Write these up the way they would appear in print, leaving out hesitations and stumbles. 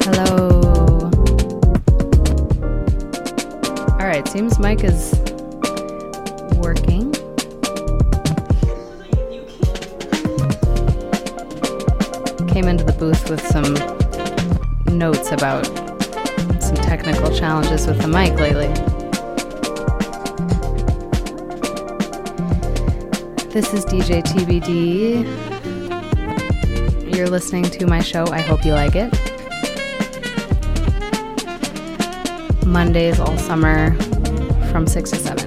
Hello. All right, seems mic is working. Came into the booth with some notes about some technical challenges with the mic lately. This is DJ TBD. You're listening to my show. I hope you like it. Mondays all summer from 6 to 7.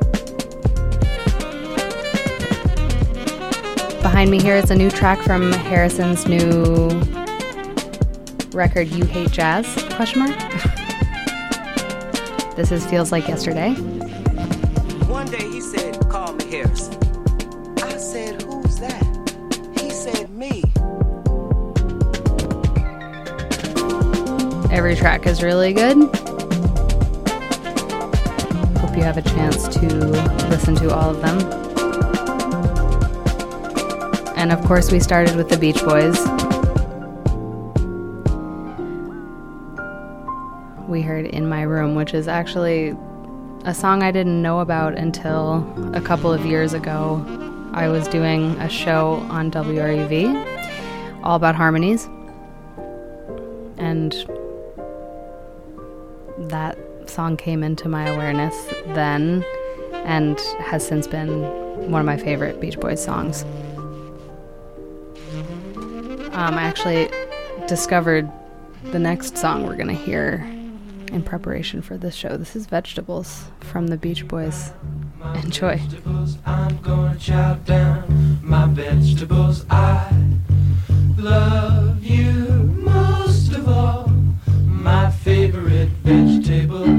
Behind me here is a new track from Harrison's new record, You Hate Jazz, ? This is Feels Like Yesterday. One day he said, call me Harrison. I said, who's that? He said, me. Every track is really good. Hope you have a chance to listen to all of them. And of course we started with the Beach Boys. We heard In My Room, which is actually a song I didn't know about until a couple of years ago. I was doing a show on WRUV all about harmonies, and that song came into my awareness then and has since been one of my favorite Beach Boys songs. I actually discovered the next song we're gonna hear in preparation for this show. This is Vegetables from the Beach Boys. Enjoy. I'm gonna chow down my vegetables. I love you most of all, my favorite vegetable.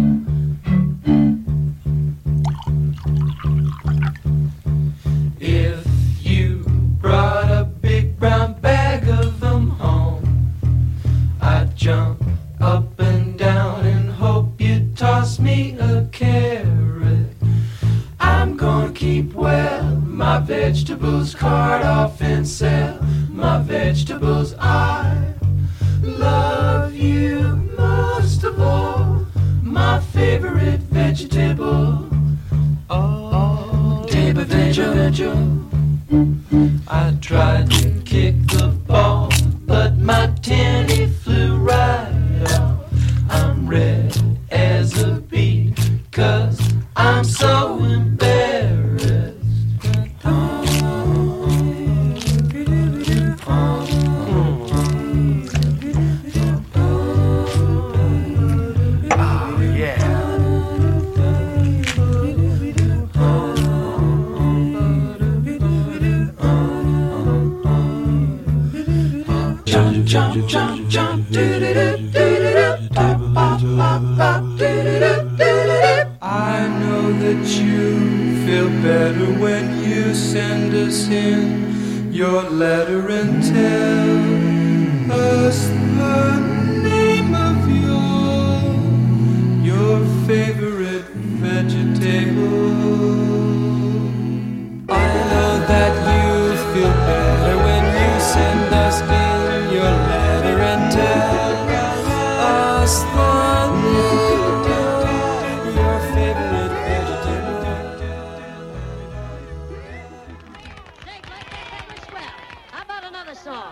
If you brought a big brown bag of them home, I'd jump up and down and hope you'd toss me a carrot. I'm gonna keep well my vegetables, cart off and sell my vegetables. I love you most of all, my favorite vegetable. Oh, table veggie. I tried to kick the ball, but my tenny flew right off. I'm red as a bee, 'cause I'm so embarrassed. Oh, yeah. Jump, jump, jump, I know that you feel better when you send us in your letter and tell us the name of your favorite vegetable. I know that you feel better when you send us in your letter and tell us the name of your favorite vegetable. That was swell. How about another song?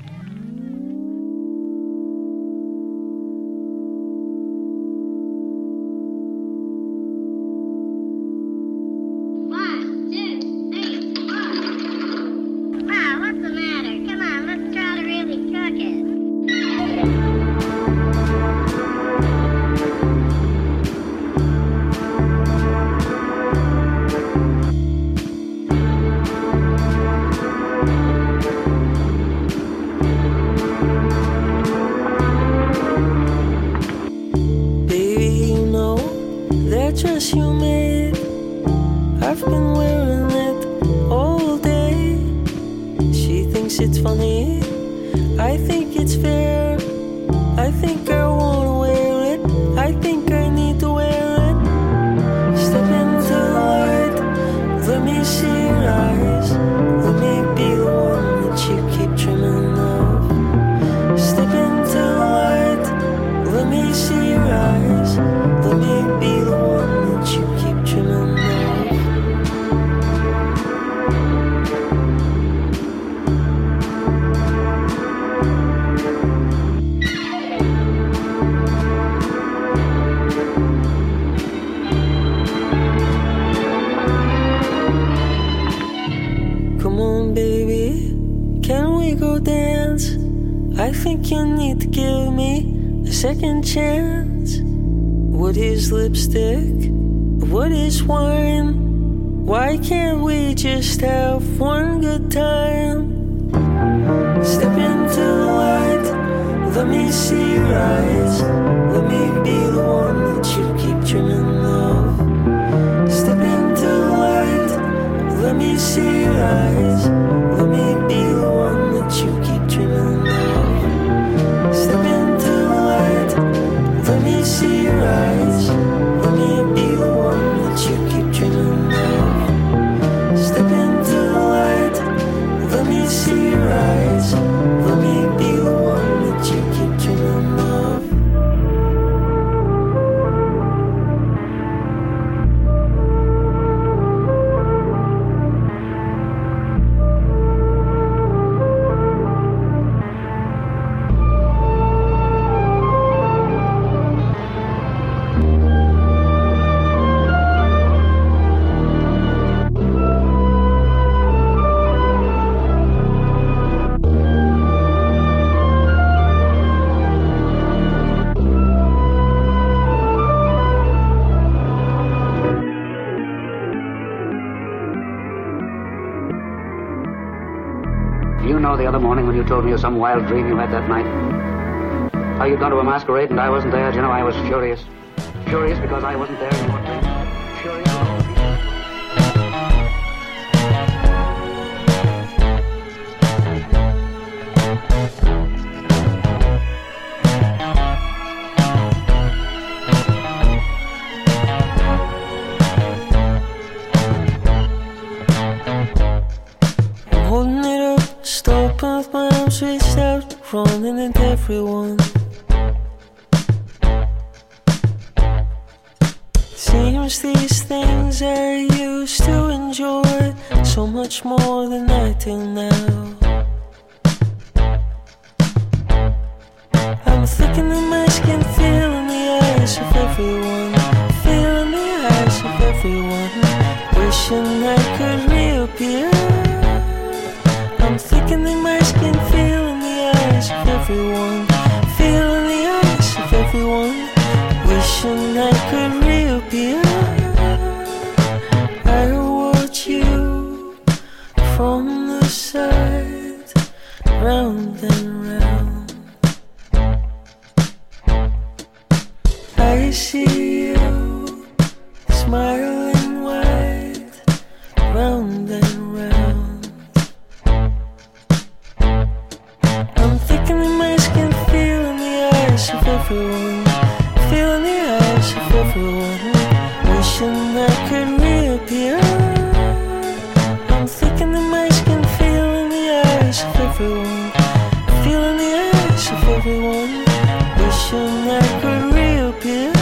Wow, what's the matter? Come on, let's try to really cook it. Baby, you know that dress you made, I've been wearing it all day. She thinks it's funny, I think it's fair. I think I wanna wear it, I think I need to wear it. Step into the light, let me see your eyes, let me be the one that you keep dreaming of. Step into the light, I think you need to give me a second chance. What is lipstick? What is wine? Why can't we just have one good time? Step into the light, let me see your eyes. Let me be the one that you keep dreaming of. Step into the light, let me see your eyes. Let me be the one that you keep dreaming of. Step into the light, let me see your eyes. Let me be the one that you keep dreaming of. Step into the light, let me see your eyes. Let me be the one that you keep dreaming of. The other morning when you told me of some wild dream you had that night. How you'd gone to a masquerade and I wasn't there. You know, I was furious. Furious because I wasn't there in your dream. Furious. Running into everyone. Seems these things I used to enjoy so much more than I do now. I'm thinking in my skin, feeling the eyes of everyone, feeling the eyes of everyone, wishing I could reappear. I'm thinking in my skin, feeling of everyone, feeling the eyes of everyone, wishing I could reappear. I watch you from the side, round and round. I see you smiling wide, round and round. Of everyone, feeling the eyes of everyone, wishing I could reappear. I'm thinking in my skin, feeling the eyes of everyone, feeling the eyes of everyone, wishing I could reappear.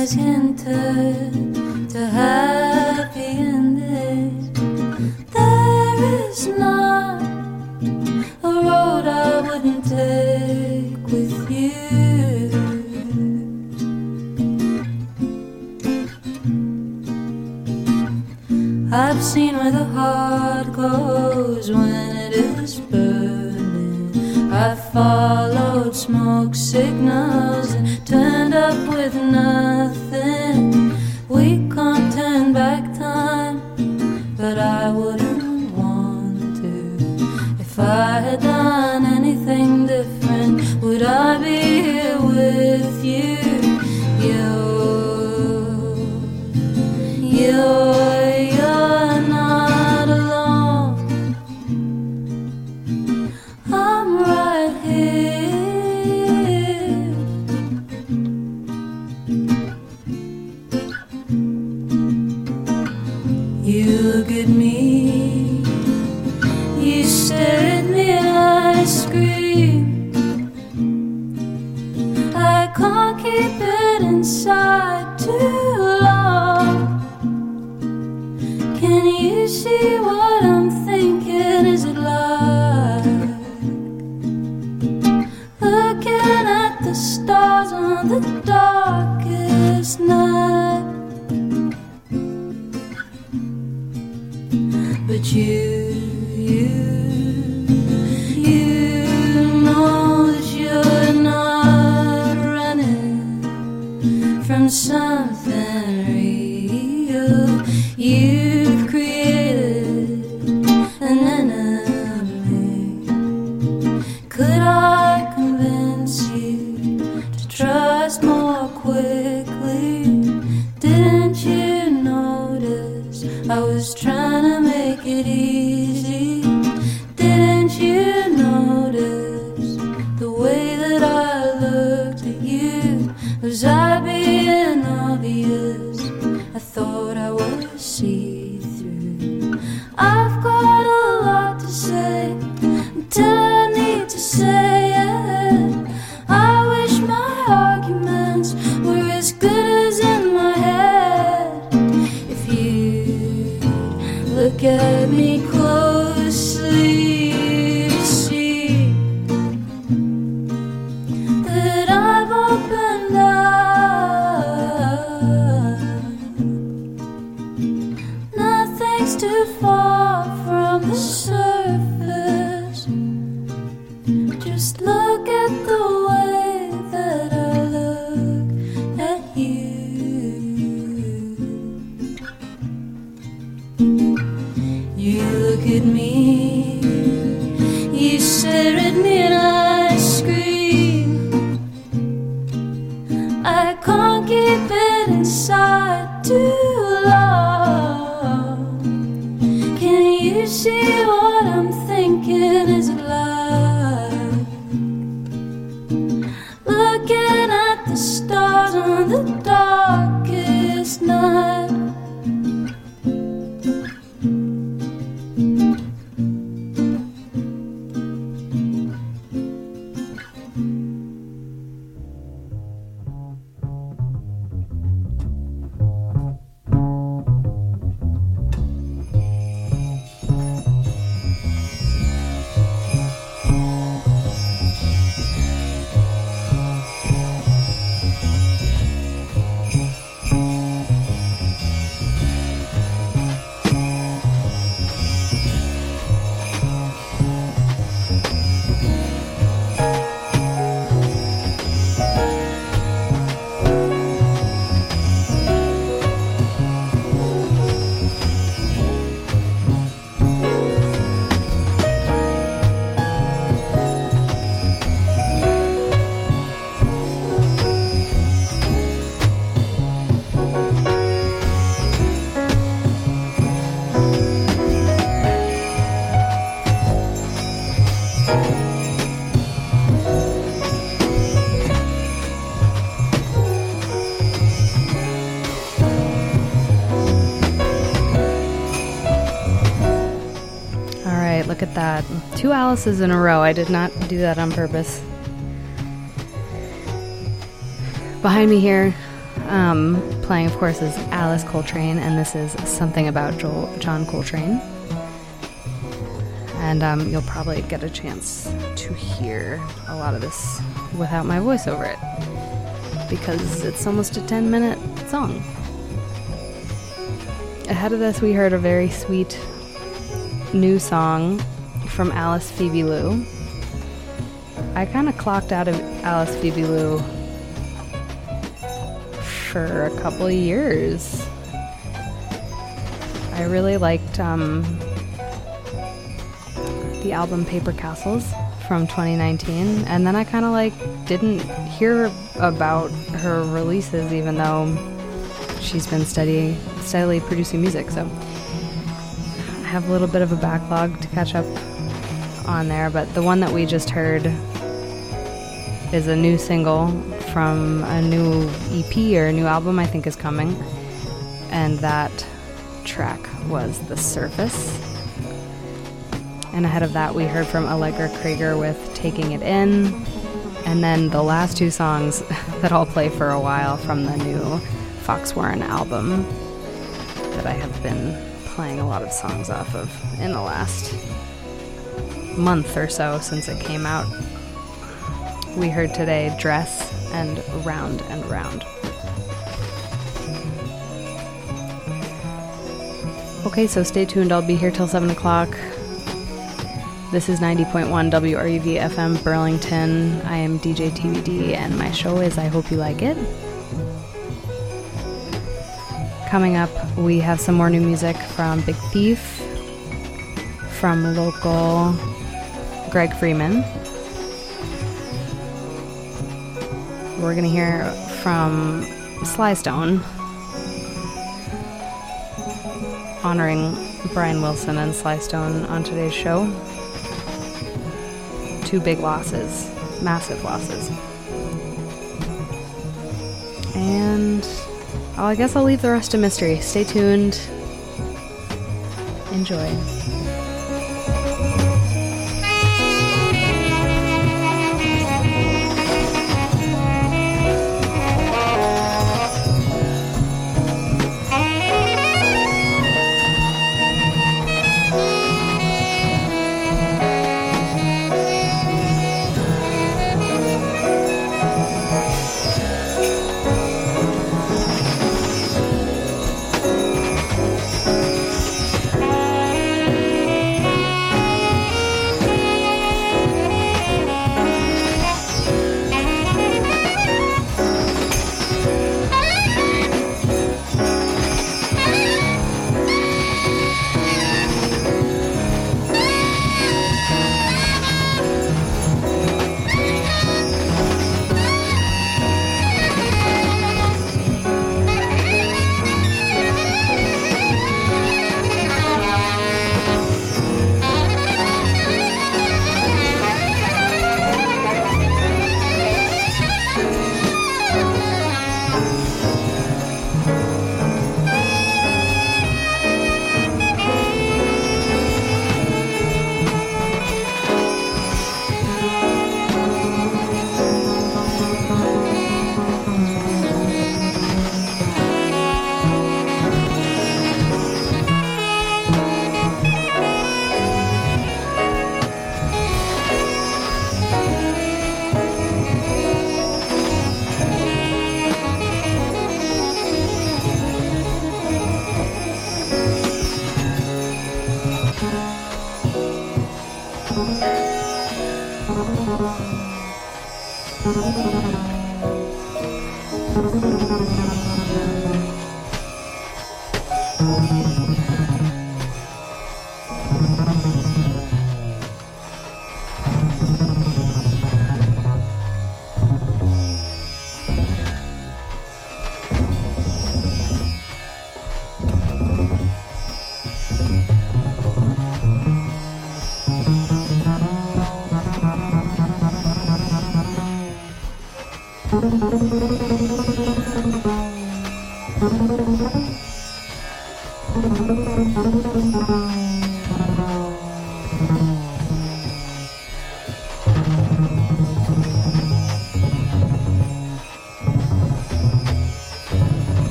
eyes can turn to happy endings. There is not a road I wouldn't take with you. I've seen where the heart goes when it is burning. I followed smoke signals and turned up with nothing. We can't turn back time, but I wouldn't want to. If I had done anything different, would I be here with you? You're not alone. I'm right here. You look at me, you stare at me and I scream. I can't keep it inside too long. Can you see what I'm thinking? Is it like looking at the stars on the darkest night? But you know that you're not running from something real. You've created an enemy. Could I convince you to trust more quickly? Didn't you notice I was trying to make it easy? Didn't you notice the way that I looked at you? Was I being obvious? I thought I was see-through. I've got a lot to say until I need to say it. I wish my arguments were as good as in my head. If you look at me closely, you see that I've opened up. Nothing's too far from the surface. Just look at the way that I look at you. You look at me, you stare at me and I scream. I can't keep it inside too long. Can you see what I'm thinking? Is it like looking at the stars on the darkest night? Look at that. 2 Alices in a row. I did not do that on purpose. Behind me here, Playing, of course, is Alice Coltrane, and this is Something About John Coltrane. And you'll probably get a chance to hear a lot of this without my voice over it, because it's almost a 10-minute song. Ahead of this, we heard a very sweet new song from Alice Phoebe Lou. I kind of clocked out of Alice Phoebe Lou for a couple of years. I really liked the album Paper Castles from 2019, and then I kind of didn't hear about her releases, even though she's been steadily producing music. So I have a little bit of a backlog to catch up on there, but the one that we just heard is a new single from a new EP or a new album I think is coming, and that track was The Surface. And ahead of that, we heard from Allegra Krieger with Taking It In, and then the last two songs that I'll play for a while from the new Foxwarren album that I have been playing a lot of songs off of in the last month or so since it came out. We heard today Dress and Round and Round. Okay, so stay tuned. I'll be here till 7 o'clock. This is 90.1 WRUV FM Burlington. I am DJ TVD, and my show is I Hope You Like It. Coming up, we have some more new music from Big Thief, from local Greg Freeman. We're going to hear from Sly Stone, honoring Brian Wilson and Sly Stone on today's show. Two big losses, massive losses. And I guess I'll leave the rest to mystery. Stay tuned. Enjoy.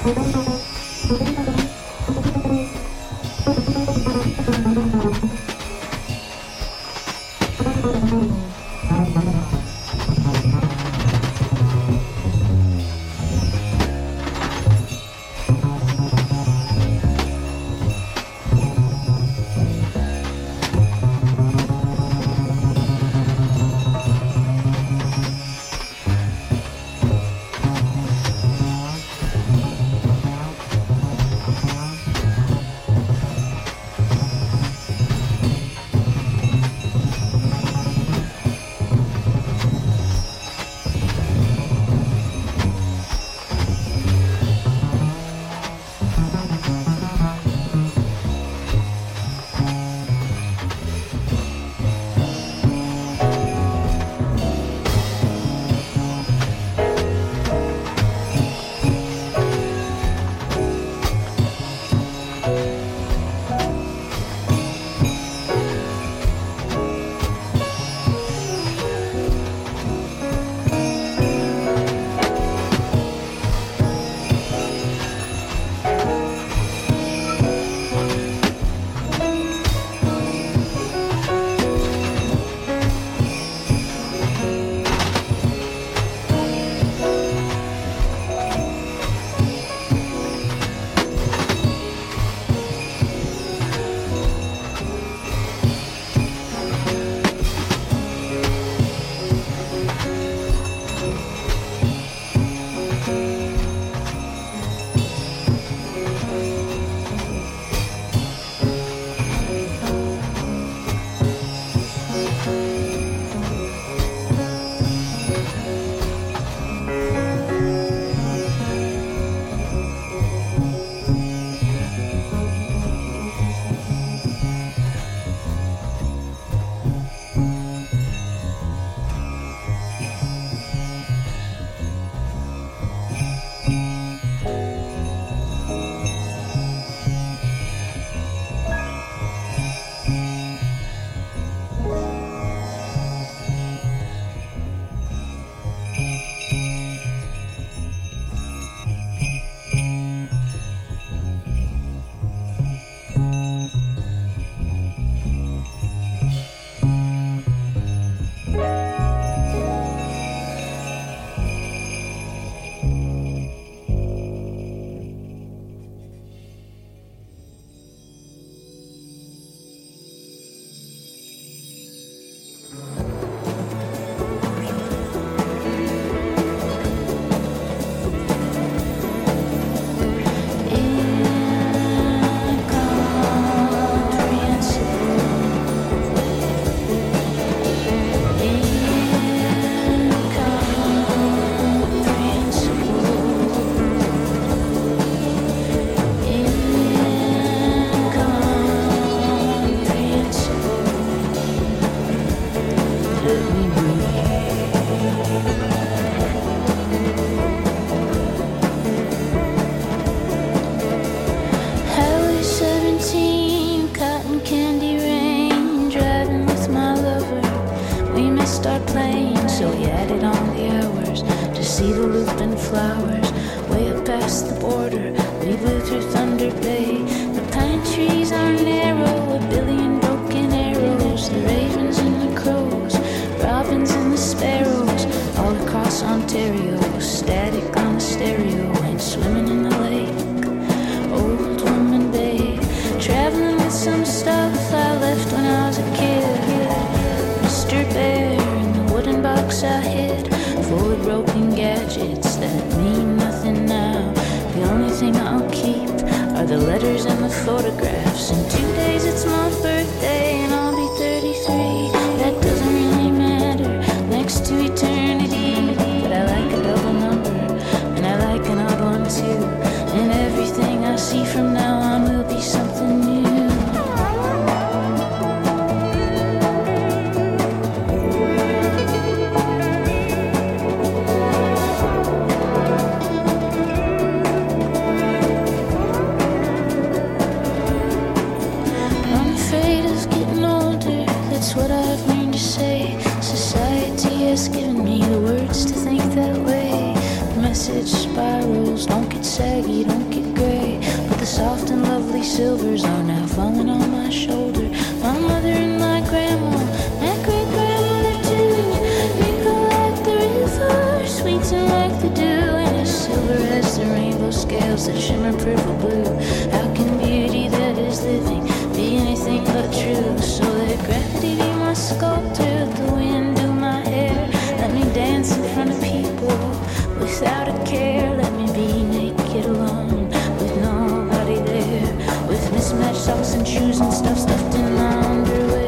Getting message spirals. Don't get saggy, don't get gray, but the soft and lovely silvers are now falling on my shoulder. My mother and my grandma, my great-grandmother too, wrinkle like the river, sweeten like the dew, and as silver as the rainbow scales that shimmer purple blue. How can beauty that is living be anything but true? So let gravity be my sculptor, the wind do my hair. Let me dance in front of people without a care. Let me be naked alone with nobody there, with mismatched socks and shoes and stuff stuffed in my underwear.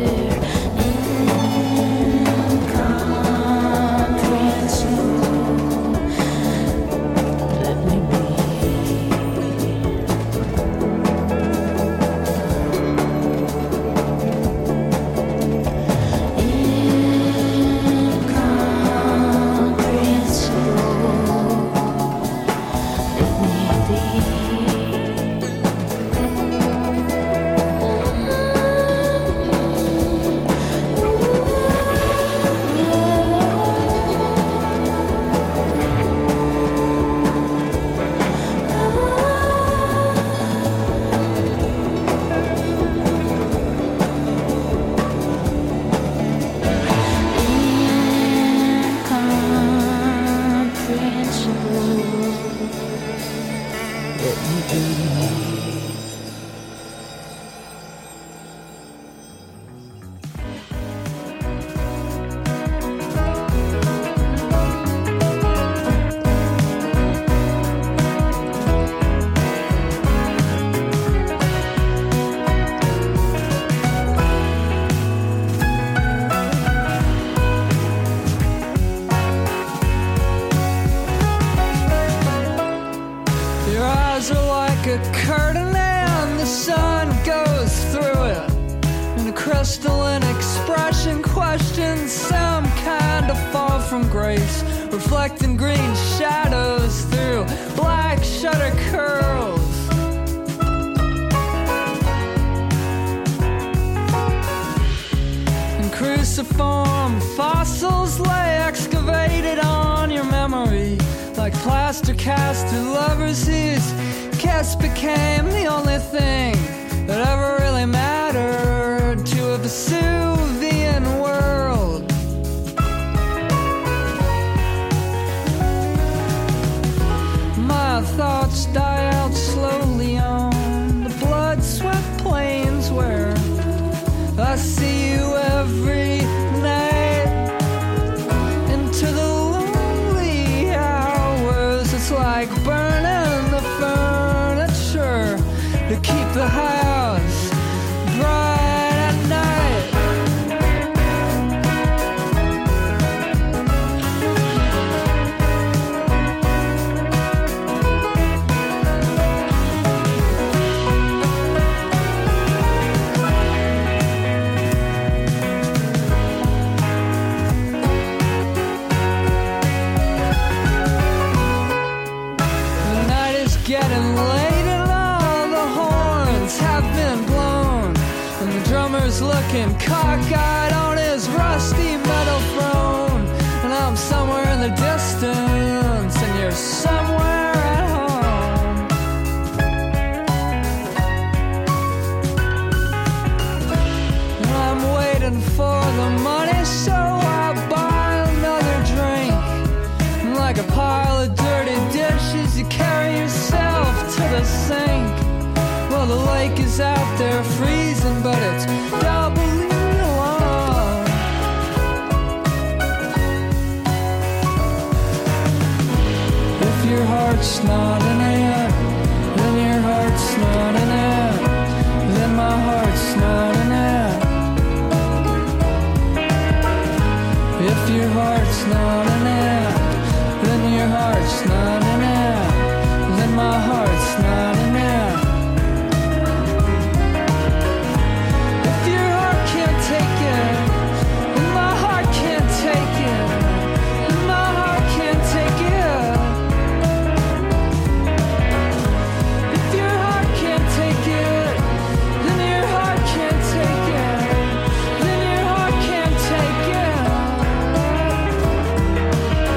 Crystalline expression questions some kind of fall from grace, reflecting green shadows through black shutter curls. And cruciform fossils lay excavated on your memory, like plaster cast to lovers whose kiss became the only thing that ever really mattered to a Vesuvian world. My thoughts die out slowly on the blood-swept plains where I see you every night. Into the lonely hours, it's like burning the furniture to keep the house bright at night. The night is getting late and all the horns have been blown, and the drummer's looking cockeyed on his rusty metal throne. And I'm somewhere in the distance, and you're somewhere at home. And I'm waiting for the money, so I buy another drink. And like a pile of dirty dishes, you carry yourself to the sink. Well, the lake is out there freezing, but it's doubly long. If your heart's not in it, then your heart's not in it, then my heart's not in it. If your heart's not in it, then your heart's not in it, then my heart's not in it. If your heart can't take it, then my heart can't take it, then my heart can't take it. If your heart can't take it, then your heart can't take it, then your heart can't take it.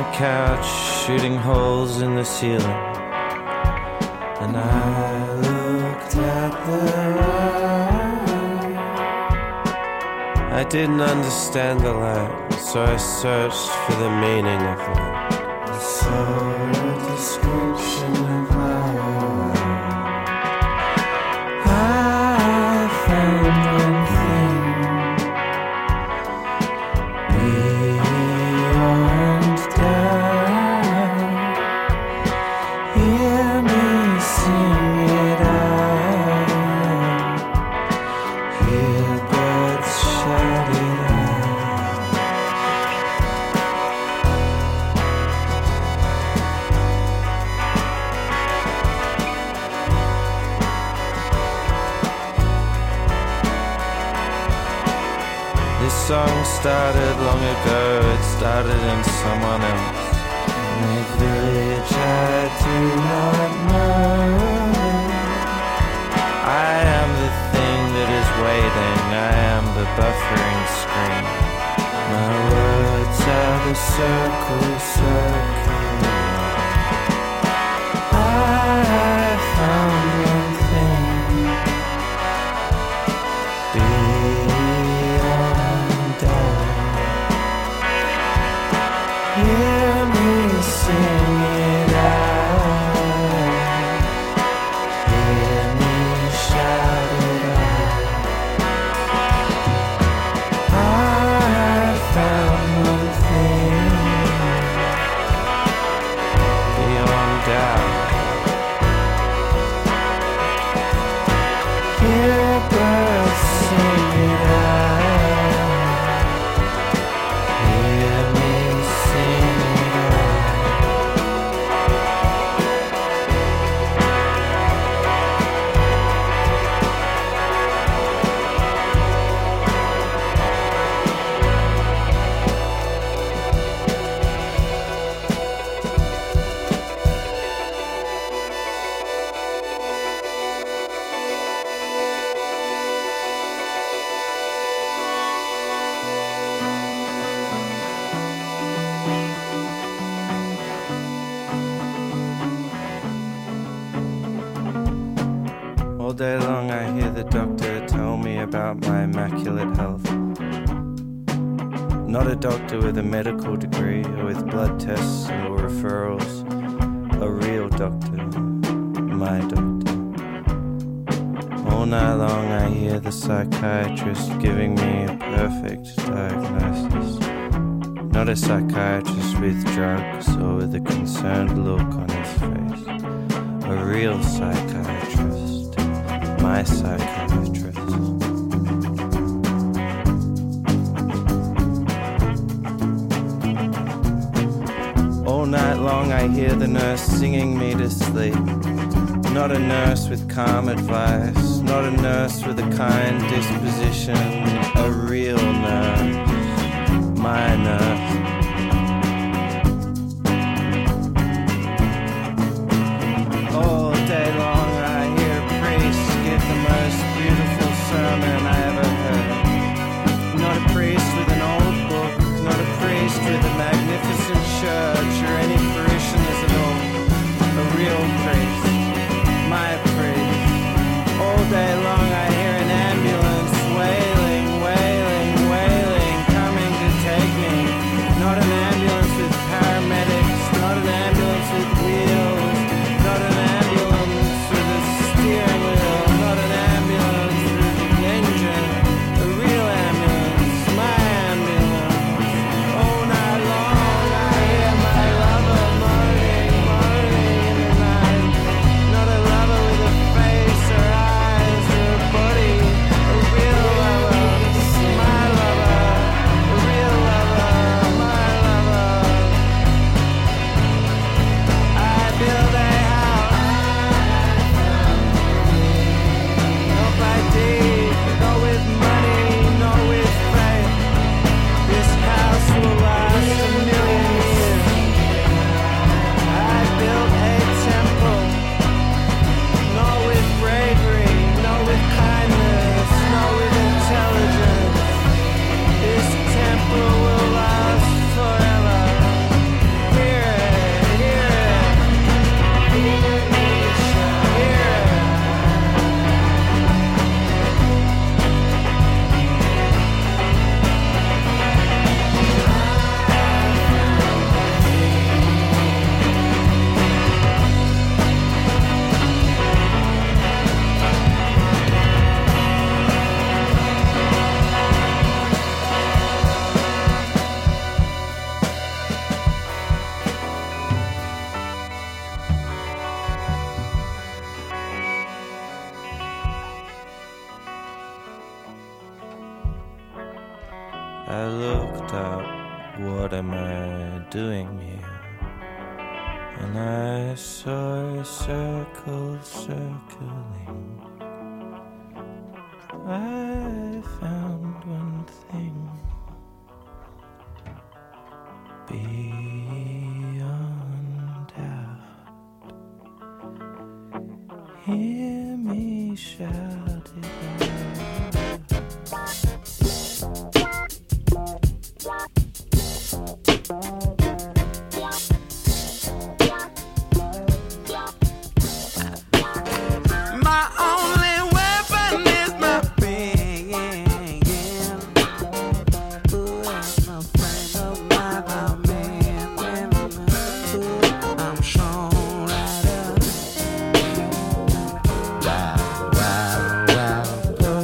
couch, shooting holes in the ceiling. And I looked at the light. I didn't understand the light, so I searched for the meaning of light. I saw a description of light. I found one thing beyond doubt. Hear me sing it out. Hear birds shout it This song started long ago, it started in someone else. In a village I do not know. I am the thing that is waiting, I am the buffering screen. My words are the circle circling. I found one thing beyond doubt. Hear me sing it out. Hear me shout it out. I found one thing beyond doubt. Hear birds sing it out. Hear me sing it out. All day long I hear the doctor tell me about my immaculate health. Not a doctor with a medical degree or with blood tests or referrals. A real doctor, my doctor. All night long I hear the psychiatrist giving me a perfect diagnosis. Not a psychiatrist with drugs or with a concerned look on his face. A real psychiatrist, my psychiatrist. All night long I hear the nurse singing me to sleep. Not a nurse with calm advice, not a nurse with a kind disposition, a real nurse, my nurse. All day long I hear a priest give the most beautiful sermon I ever heard. Not a priest with an old book, not a priest with a magnificent church or any parishioners at all. A real priest, my priest. All day long I hear an ambulance wailing, wailing, wailing, coming to take me. out what am I doing here. And I saw a circle circling. I found one thing beyond doubt. Hear me shout it My only weapon is my pen. Ooh, I'm a friend of my man. Ooh, I'm Sean Ryder. Wow, wow, wow.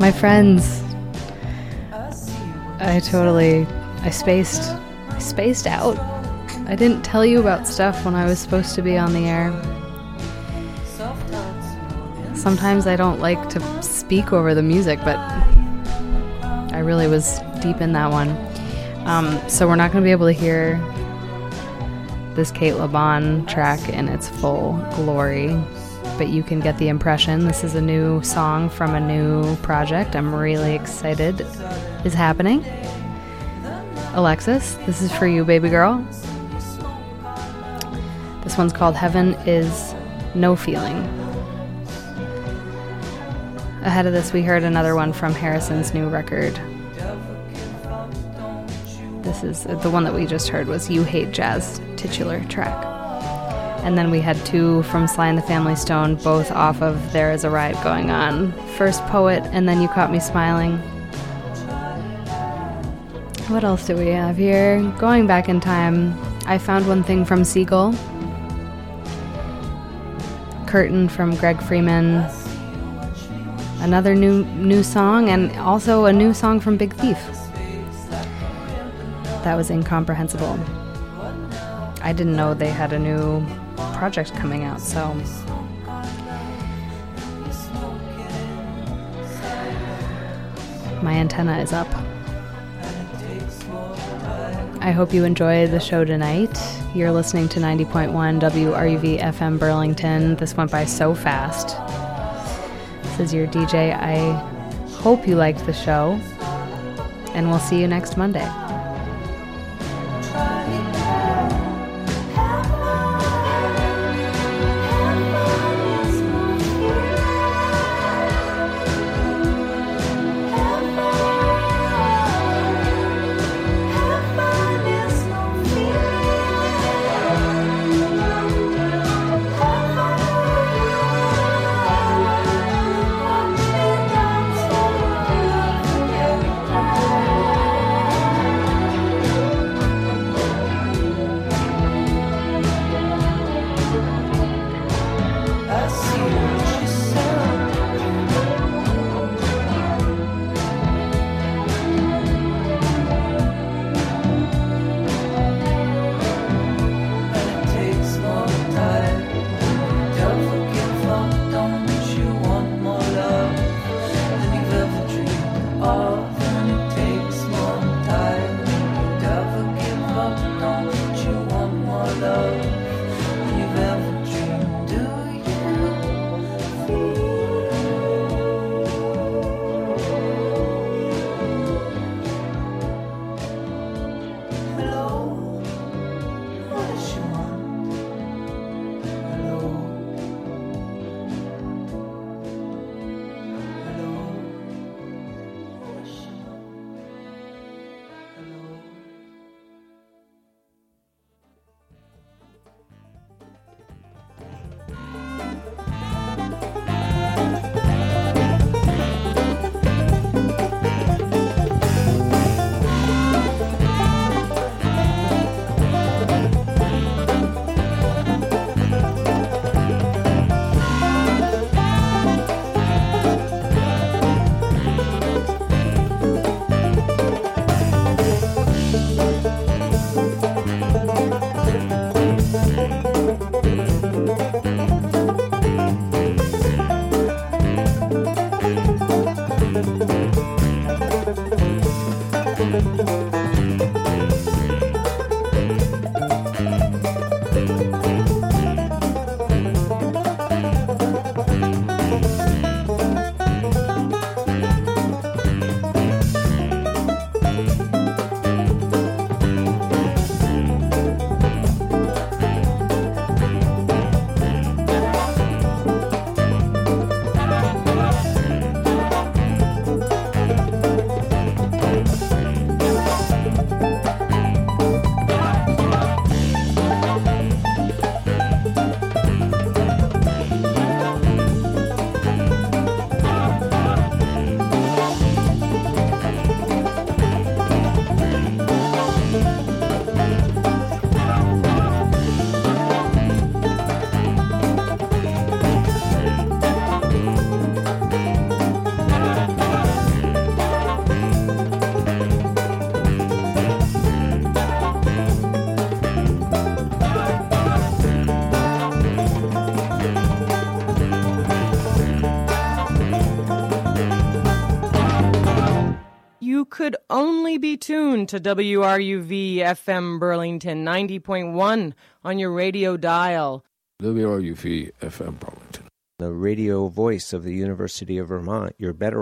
My friends, I spaced out. I didn't tell you about stuff when I was supposed to be on the air. Sometimes I don't like to speak over the music, but I really was deep in that one. So we're not going to be able to hear this Kate LeBon track in its full glory, but you can get the impression. This is a new song from a new project I'm really excited is happening. Alexis, this is for you, baby girl. This one's called Heaven Is No Feeling. Ahead of this, we heard another one from Harrison's new record. This is the one that we just heard was You Hate Jazz, titular track. And then we had two from Sly and the Family Stone, both off of There Is a Riot Going On. First Poet, and then You Caught Me Smiling. What else do we have here? Going back in time, I found one thing from Seagull. Curtain from Greg Freeman. Another new song, and also a new song from Big Thief. That was Incomprehensible. I didn't know they had a new project coming out, so my antenna is up. I hope you enjoyed the show tonight. You're listening to 90.1 WRUV FM Burlington. This went by so fast. This is your DJ. I hope you liked the show, and we'll see you next Monday. could only be tuned to WRUV FM Burlington 90.1 on your radio dial. WRUV FM Burlington. The radio voice of the University of Vermont. You're better